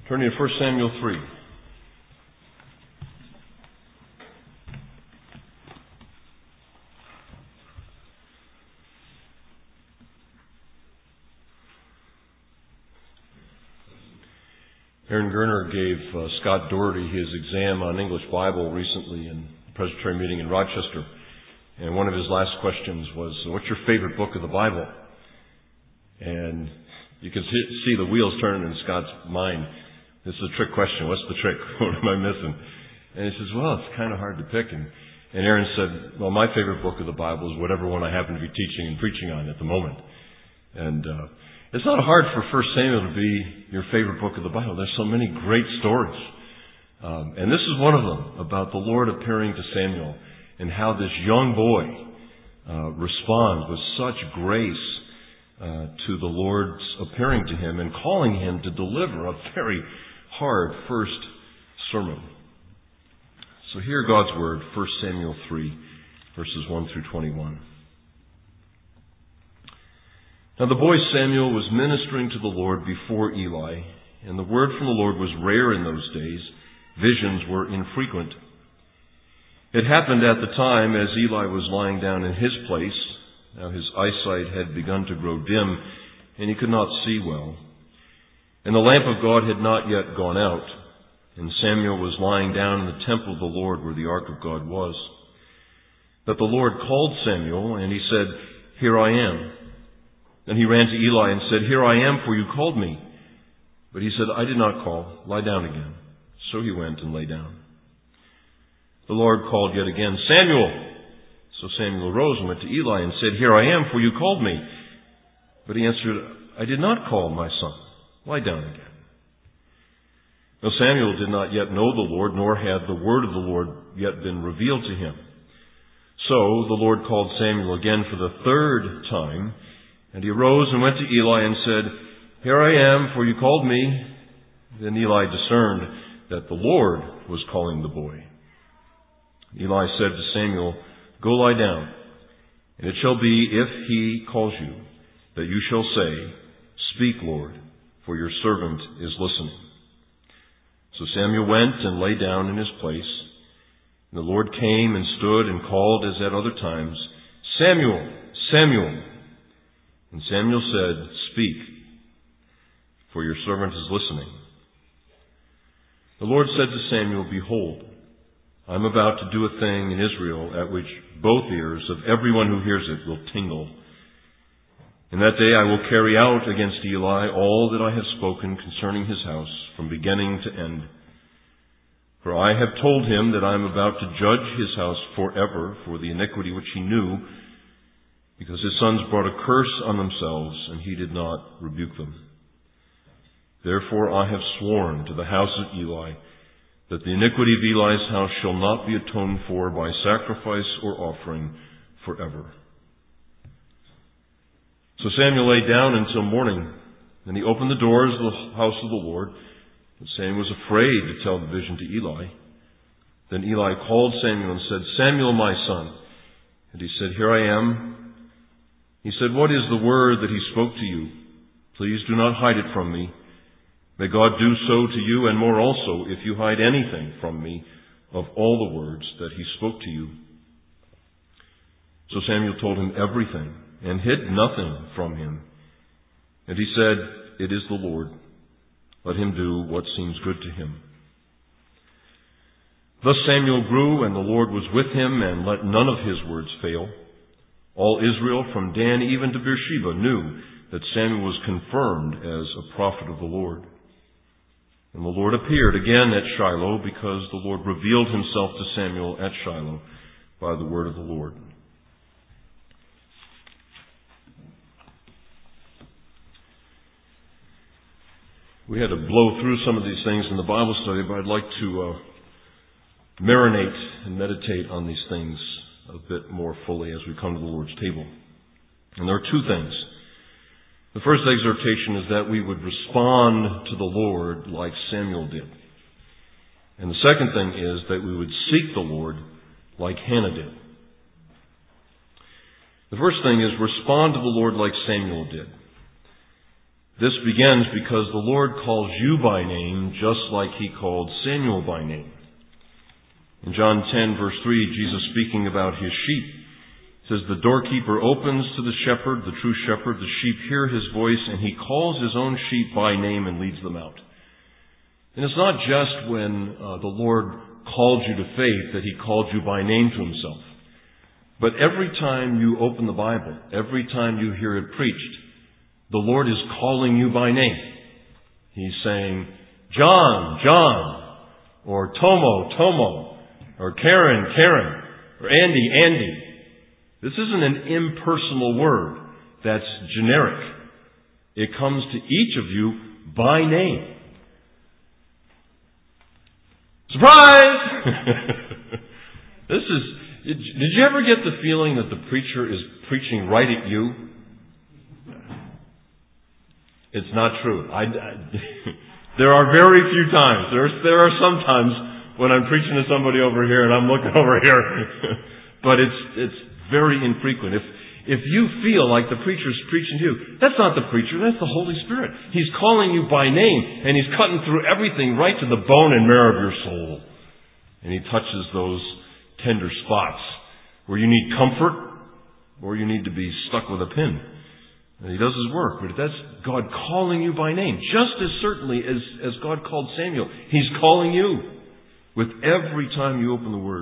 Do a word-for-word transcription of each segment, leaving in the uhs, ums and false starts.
Turning to First Samuel three. Aaron Gerner gave uh, Scott Doherty his exam on English Bible recently in a Presbyterian meeting in Rochester. And one of his last questions was, what's your favorite book of the Bible? And you can see, see the wheels turning in Scott's mind. This is a trick question. What's the trick? What am I missing? And he says, well, it's kind of hard to pick. And, and Aaron said, well, my favorite book of the Bible is whatever one I happen to be teaching and preaching on at the moment. And uh, it's not hard for First Samuel to be your favorite book of the Bible. There's so many great stories. Um, and this is one of them, about the Lord appearing to Samuel and how this young boy uh, responds with such grace uh, to the Lord's appearing to him and calling him to deliver a very hard first sermon. So hear God's word, First Samuel three, verses one through twenty-one. Now the boy Samuel was ministering to the Lord before Eli, and the word from the Lord was rare in those days. Visions were infrequent. It happened at the time as Eli was lying down in his place. Now his eyesight had begun to grow dim, and he could not see well. And the lamp of God had not yet gone out, and Samuel was lying down in the temple of the Lord where the ark of God was. But the Lord called Samuel, and he said, "Here I am." Then he ran to Eli and said, "Here I am, for you called me." But he said, "I did not call. Lie down again." So he went and lay down. The Lord called yet again, "Samuel." So Samuel arose and went to Eli and said, "Here I am, for you called me." But he answered, "I did not call, my son. Lie down again." Now Samuel did not yet know the Lord, nor had the word of the Lord yet been revealed to him. So the Lord called Samuel again for the third time, and he arose and went to Eli and said, "Here I am, for you called me." Then Eli discerned that the Lord was calling the boy. Eli said to Samuel, "Go lie down, and it shall be, if he calls you, that you shall say, 'Speak, Lord, for your servant is listening.'" So Samuel went and lay down in his place. And the Lord came and stood and called as at other times, "Samuel, Samuel." And Samuel said, "Speak, for your servant is listening." The Lord said to Samuel, "Behold, I am about to do a thing in Israel at which both ears of everyone who hears it will tingle. In that day I will carry out against Eli all that I have spoken concerning his house from beginning to end. For I have told him that I am about to judge his house forever for the iniquity which he knew, because his sons brought a curse on themselves, and he did not rebuke them. Therefore I have sworn to the house of Eli that the iniquity of Eli's house shall not be atoned for by sacrifice or offering forever." So Samuel lay down until morning. Then he opened the doors of the house of the Lord. But Samuel was afraid to tell the vision to Eli. Then Eli called Samuel and said, "Samuel, my son." And he said, "Here I am." He said, "What is the word that he spoke to you? Please do not hide it from me. May God do so to you, and more also, if you hide anything from me of all the words that he spoke to you." So Samuel told him everything, and hid nothing from him. And he said, "It is the Lord. Let him do what seems good to him." Thus Samuel grew, and the Lord was with him, and let none of his words fail. All Israel, from Dan even to Beersheba, knew that Samuel was confirmed as a prophet of the Lord. And the Lord appeared again at Shiloh, because the Lord revealed himself to Samuel at Shiloh by the word of the Lord. We had to blow through some of these things in the Bible study, but I'd like to uh, marinate and meditate on these things a bit more fully as we come to the Lord's table. And there are two things. The first exhortation is that we would respond to the Lord like Samuel did. And the second thing is that we would seek the Lord like Hannah did. The first thing is respond to the Lord like Samuel did. This begins because the Lord calls you by name just like He called Samuel by name. In John ten, verse three, Jesus speaking about His sheep, says, the doorkeeper opens to the shepherd, the true shepherd. The sheep hear His voice, and He calls His own sheep by name and leads them out. And it's not just when uh, the Lord called you to faith that He called you by name to Himself. But every time you open the Bible, every time you hear it preached, the Lord is calling you by name. He's saying, John, John, or Tomo, Tomo, or Karen, Karen, or Andy, Andy. This isn't an impersonal word that's generic. It comes to each of you by name. Surprise! This is, did you ever get the feeling that the preacher is preaching right at you? It's not true. I, I, there are very few times. There are, there are some times when I'm preaching to somebody over here and I'm looking over here. But it's, it's very infrequent. If, if you feel like the preacher's preaching to you, that's not the preacher, that's the Holy Spirit. He's calling you by name, and He's cutting through everything right to the bone and marrow of your soul. And He touches those tender spots where you need comfort or you need to be stuck with a pin. And He does His work, but that's God calling you by name. Just as certainly as, as God called Samuel, He's calling you with every time you open the Word.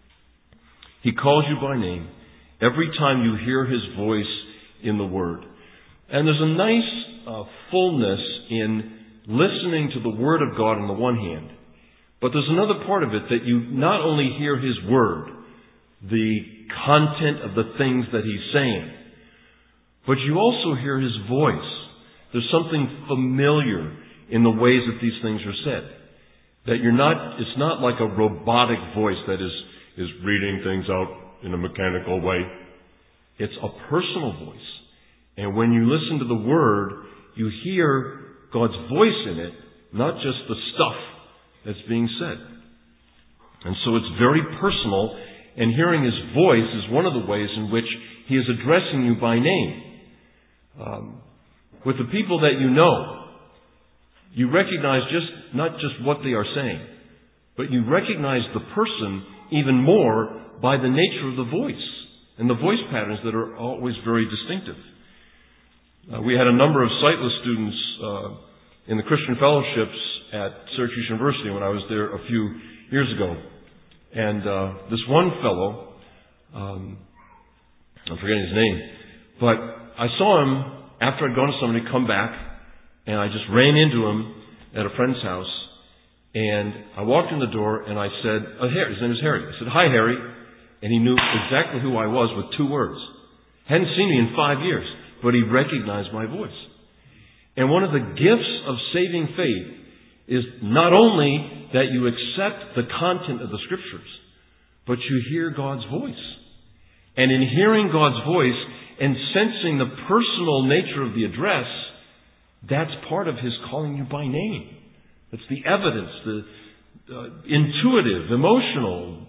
He calls you by name every time you hear His voice in the Word. And there's a nice uh, fullness in listening to the Word of God on the one hand, but there's another part of it that you not only hear His Word, the content of the things that He's saying, but you also hear His voice. There's something familiar in the ways that these things are said. That you're not, it's not like a robotic voice that is, is reading things out in a mechanical way. It's a personal voice. And when you listen to the Word, you hear God's voice in it, not just the stuff that's being said. And so it's very personal, and hearing His voice is one of the ways in which He is addressing you by name. Um, with the people that you know, you recognize just not just what they are saying, but you recognize the person even more by the nature of the voice and the voice patterns that are always very distinctive. Uh, we had a number of sightless students uh, in the Christian fellowships at Syracuse University when I was there a few years ago. And uh, this one fellow, um, I'm forgetting his name, but I saw him after I'd gone to somebody come back, and I just ran into him at a friend's house, and I walked in the door and I said, oh, Harry, his name is Harry. I said, hi, Harry. And he knew exactly who I was with two words. Hadn't seen me in five years, but he recognized my voice. And one of the gifts of saving faith is not only that you accept the content of the Scriptures, but you hear God's voice. And in hearing God's voice and sensing the personal nature of the address, that's part of His calling you by name. It's the evidence, the uh, intuitive, emotional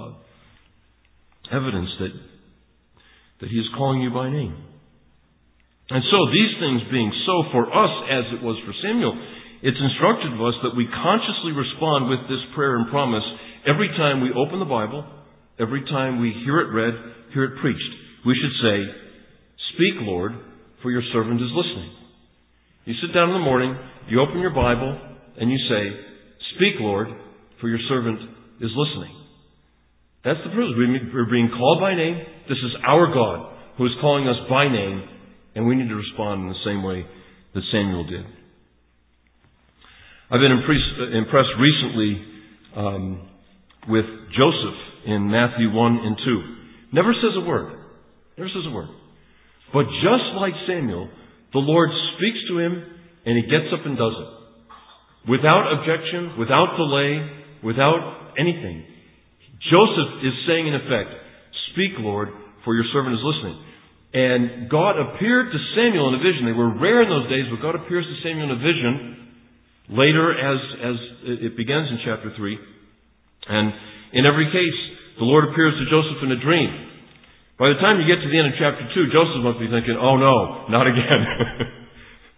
uh, evidence that that He is calling you by name. And so these things being so for us as it was for Samuel, it's instructed of us that we consciously respond with this prayer and promise every time we open the Bible, every time we hear it read, hear it preached. We should say, speak, Lord, for your servant is listening. You sit down in the morning, you open your Bible, and you say, speak, Lord, for your servant is listening. That's the privilege. We're being called by name. This is our God who is calling us by name, and we need to respond in the same way that Samuel did. I've been impressed recently um, with Joseph in Matthew one and two. Never says a word. Never says a word. But just like Samuel, the Lord speaks to him and he gets up and does it. Without objection, without delay, without anything. Joseph is saying in effect, speak, Lord, for your servant is listening. And God appeared to Samuel in a vision. They were rare in those days, but God appears to Samuel in a vision later as, as it begins in chapter three. And in every case, the Lord appears to Joseph in a dream. By the time you get to the end of chapter two, Joseph must be thinking, oh no, not again.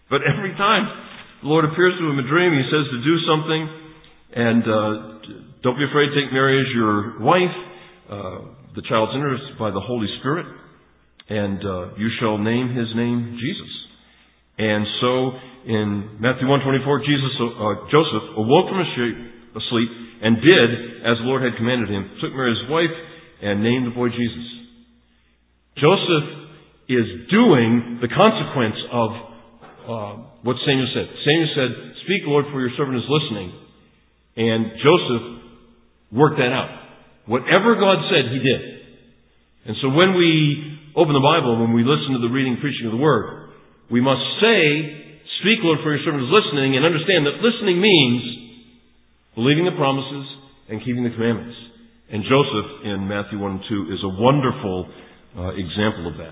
But every time the Lord appears to him in a dream, he says to do something, and uh, don't be afraid to take Mary as your wife. Uh, the child's introduced by the Holy Spirit, and uh, you shall name his name Jesus. And so in Matthew one twenty-four, Jesus, uh, Joseph awoke from his sleep and did as the Lord had commanded him, took Mary as wife, and named the boy Jesus. Joseph is doing the consequence of uh, what Samuel said. Samuel said, "Speak, Lord, for your servant is listening." And Joseph worked that out. Whatever God said, he did. And so when we open the Bible, when we listen to the reading and preaching of the Word, we must say, "Speak, Lord, for your servant is listening," and understand that listening means believing the promises and keeping the commandments. And Joseph in Matthew one and two is a wonderful uh, example of that.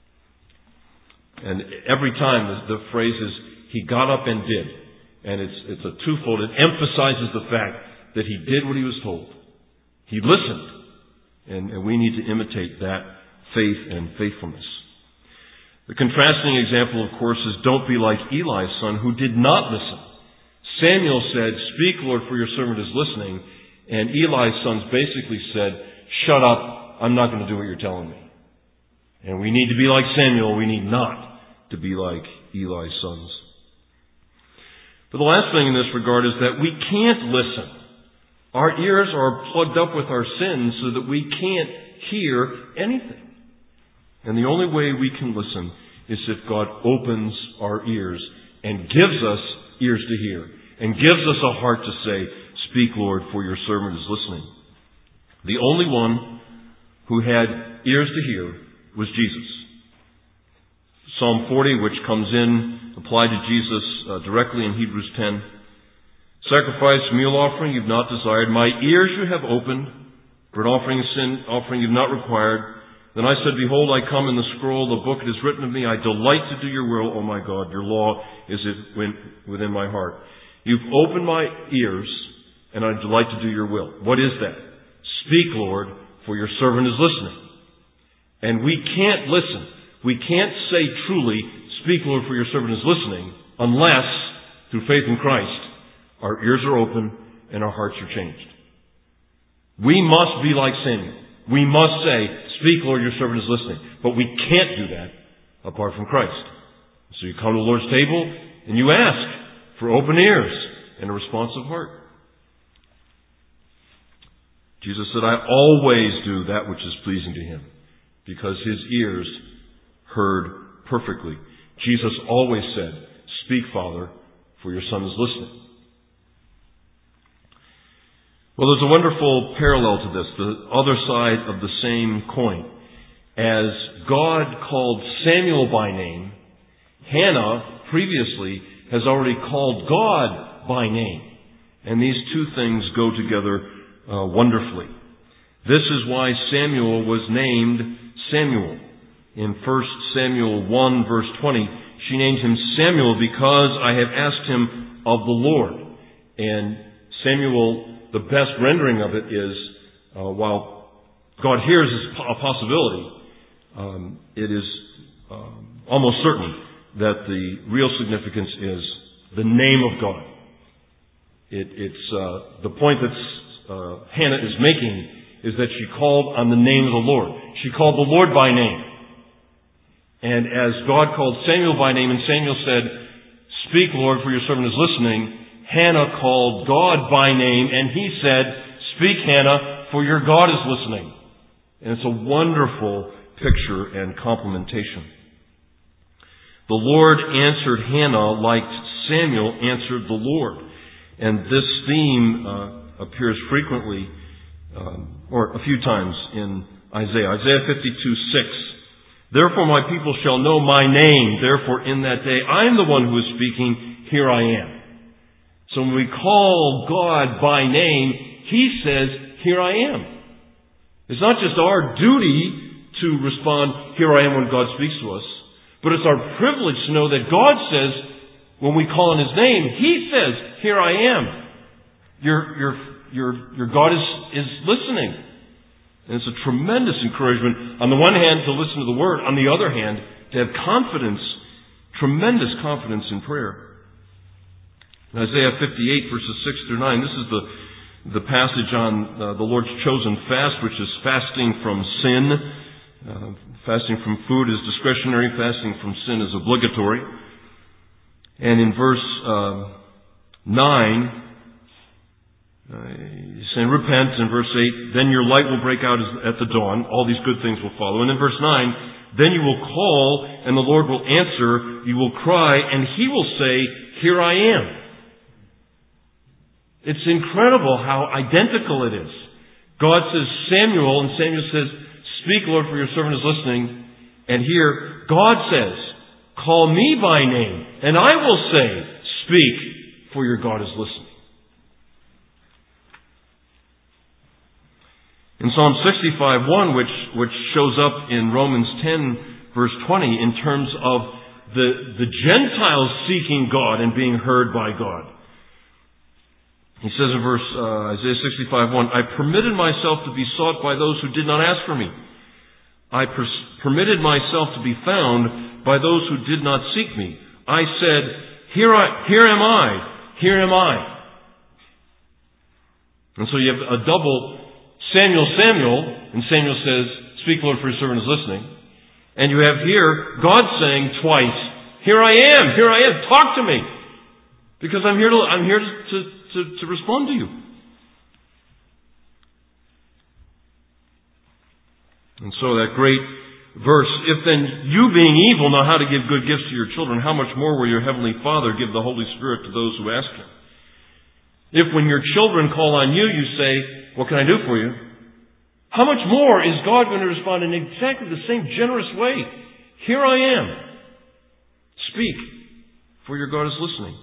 And every time the, the phrase is, he got up and did. And it's, it's a twofold. It emphasizes the fact that he did what he was told. He listened. And, and we need to imitate that faith and faithfulness. The contrasting example, of course, is don't be like Eli's son who did not listen. Samuel said, "Speak, Lord, for your servant is listening." And Eli's sons basically said, "Shut up, I'm not going to do what you're telling me." And we need to be like Samuel, we need not to be like Eli's sons. But the last thing in this regard is that we can't listen. Our ears are plugged up with our sins so that we can't hear anything. And the only way we can listen is if God opens our ears and gives us ears to hear and gives us a heart to say, "Speak, Lord, for your servant is listening." The only one who had ears to hear was Jesus. Psalm forty, which comes in, applied to Jesus uh, directly in Hebrews ten. "Sacrifice, meal offering you've not desired. My ears you have opened. Burnt offering and sin offering you've not required. Then I said, Behold, I come in the scroll, the book it is written of me. I delight to do your will, O my God. Your law is within my heart. You've opened my ears, and I delight to do your will." What is that? "Speak, Lord, for your servant is listening." And we can't listen. We can't say truly, "Speak, Lord, for your servant is listening," unless, through faith in Christ, our ears are open and our hearts are changed. We must be like Samuel. We must say, "Speak, Lord, your servant is listening." But we can't do that apart from Christ. So you come to the Lord's table and you ask for open ears and a responsive heart. Jesus said, "I always do that which is pleasing to him," because his ears heard perfectly. Jesus always said, "Speak, Father, for your Son is listening." Well, there's a wonderful parallel to this, the other side of the same coin. As God called Samuel by name, Hannah previously has already called God by name. And these two things go together uh, wonderfully. This is why Samuel was named Samuel. In First Samuel one, verse twenty, she named him Samuel because I have asked him of the Lord. And Samuel, the best rendering of it is, uh, while God hears a possibility, um, it is um, almost certain that the real significance is the name of God. It, it's uh, the point that uh, Hannah is making is that she called on the name of the Lord. She called the Lord by name. And as God called Samuel by name, and Samuel said, "Speak, Lord, for your servant is listening," Hannah called God by name, and he said, "Speak, Hannah, for your God is listening." And it's a wonderful picture and complementation. The Lord answered Hannah like Samuel answered the Lord. And this theme uh, appears frequently, um, or a few times in Isaiah. Isaiah fifty-two six. "Therefore my people shall know my name. Therefore in that day I am the one who is speaking. Here I am." So when we call God by name, he says, "Here I am." It's not just our duty to respond, "Here I am," when God speaks to us, but it's our privilege to know that God says, when we call on his name, he says, "Here I am." Your, your, your, your God is, is listening. And it's a tremendous encouragement, on the one hand, to listen to the Word, on the other hand, to have confidence, tremendous confidence in prayer. In Isaiah fifty-eight, verses six through nine, this is the, the passage on uh, the Lord's chosen fast, which is fasting from sin. Uh, fasting from food is discretionary, fasting from sin is obligatory. And in verse uh, nine, uh, he's saying, repent. In verse eight, then your light will break out as, at the dawn. All these good things will follow. And in verse nine, then you will call, and the Lord will answer. You will cry, and He will say, here I am. It's incredible how identical it is. God says, Samuel, and Samuel says, speak, Lord, for your servant is listening. And here, God says, call me by name, and I will say, speak, for your God is listening. In Psalm sixty-five one, which, which shows up in Romans ten, verse twenty, in terms of the, the Gentiles seeking God and being heard by God. He says in verse uh, Isaiah sixty-five one, I permitted myself to be sought by those who did not ask for me. I pers- permitted myself to be found by those who did not seek me. I said, here I, here am I, here am I. And so you have a double Samuel, Samuel, and Samuel says, speak, Lord, for your servant is listening. And you have here God saying twice, here I am, here I am, talk to me. Because I'm here to, I'm here to, to, to respond to you. And so that great verse, if then you being evil know how to give good gifts to your children, how much more will your heavenly Father give the Holy Spirit to those who ask Him? If when your children call on you, you say, what can I do for you? How much more is God going to respond in exactly the same generous way? Here I am. Speak, for your God is listening.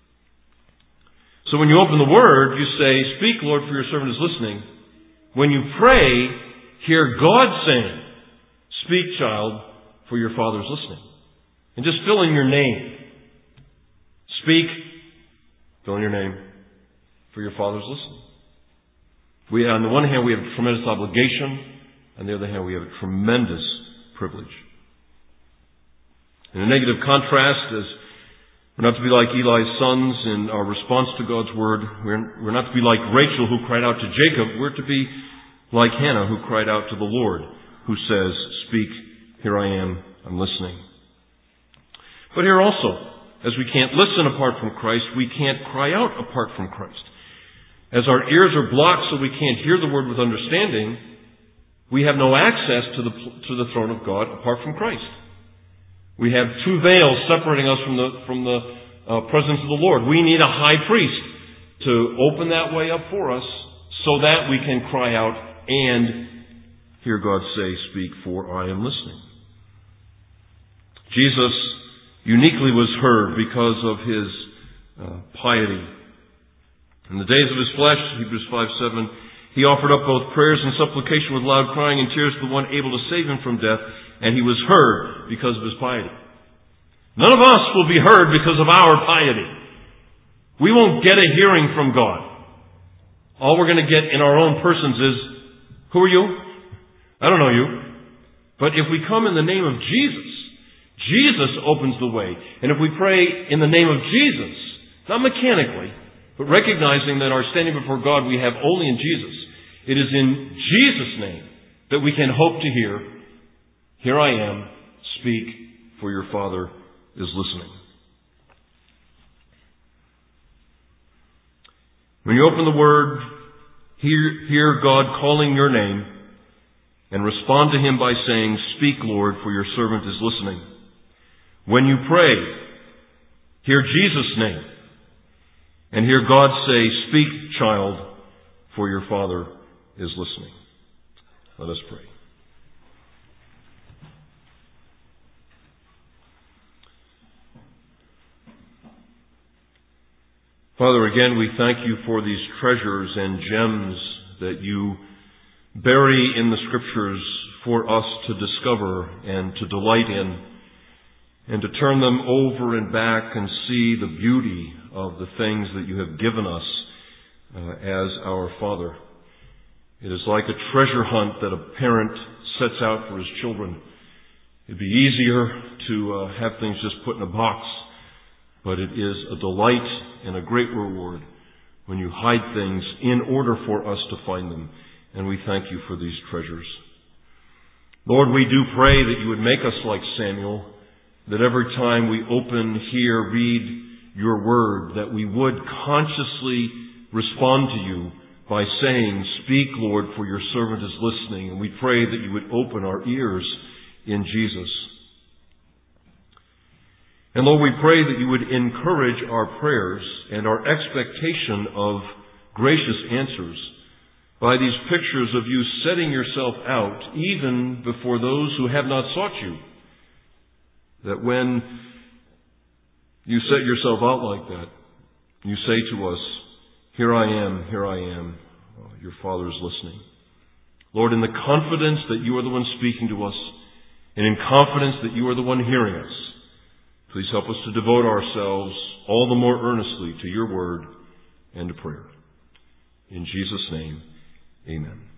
So when you open the Word, you say, speak, Lord, for your servant is listening. When you pray, hear God saying, speak, child, for your Father is listening. And just fill in your name. Speak, fill in your name, for your Father is listening. We, on the one hand, we have a tremendous obligation. On the other hand, we have a tremendous privilege. In a negative contrast, as we're not to be like Eli's sons in our response to God's Word. We're, we're not to be like Rachel who cried out to Jacob. We're to be like Hannah who cried out to the Lord, who says, speak, here I am, I'm listening. But here also, as we can't listen apart from Christ, we can't cry out apart from Christ. As our ears are blocked so we can't hear the Word with understanding, we have no access to the, to the throne of God apart from Christ. We have two veils separating us from the, from the uh, presence of the Lord. We need a high priest to open that way up for us so that we can cry out and hear God say, speak, for I am listening. Jesus uniquely was heard because of His uh, piety. In the days of His flesh, Hebrews five seven, He offered up both prayers and supplication with loud crying and tears to the one able to save Him from death, and He was heard because of His piety. None of us will be heard because of our piety. We won't get a hearing from God. All we're going to get in our own persons is, who are you? I don't know you. But if we come in the name of Jesus, Jesus opens the way. And if we pray in the name of Jesus, not mechanically, but recognizing that our standing before God we have only in Jesus, it is in Jesus' name that we can hope to hear, here I am, speak, for your Father is listening. When you open the Word, hear, hear God calling your name, and respond to Him by saying, speak, Lord, for your servant is listening. When you pray, hear Jesus' name, and hear God say, speak, child, for your Father is listening. Let us pray. Father, again, we thank you for these treasures and gems that you bury in the Scriptures for us to discover and to delight in, and to turn them over and back and see the beauty of the things that you have given us uh, as our Father. It is like a treasure hunt that a parent sets out for his children. It'd be easier to uh, have things just put in a box, but it is a delight and a great reward when you hide things in order for us to find them. And we thank you for these treasures. Lord, we do pray that you would make us like Samuel, that every time we open here, read your word, that we would consciously respond to you by saying, "Speak, Lord, for your servant is listening." And we pray that you would open our ears in Jesus. And Lord, we pray that you would encourage our prayers and our expectation of gracious answers by these pictures of you setting yourself out even before those who have not sought you. That when you set yourself out like that, you say to us, "Here I am, here I am." Oh, your Father is listening. Lord, in the confidence that you are the one speaking to us, and in confidence that you are the one hearing us, please help us to devote ourselves all the more earnestly to your word and to prayer. In Jesus' name, amen.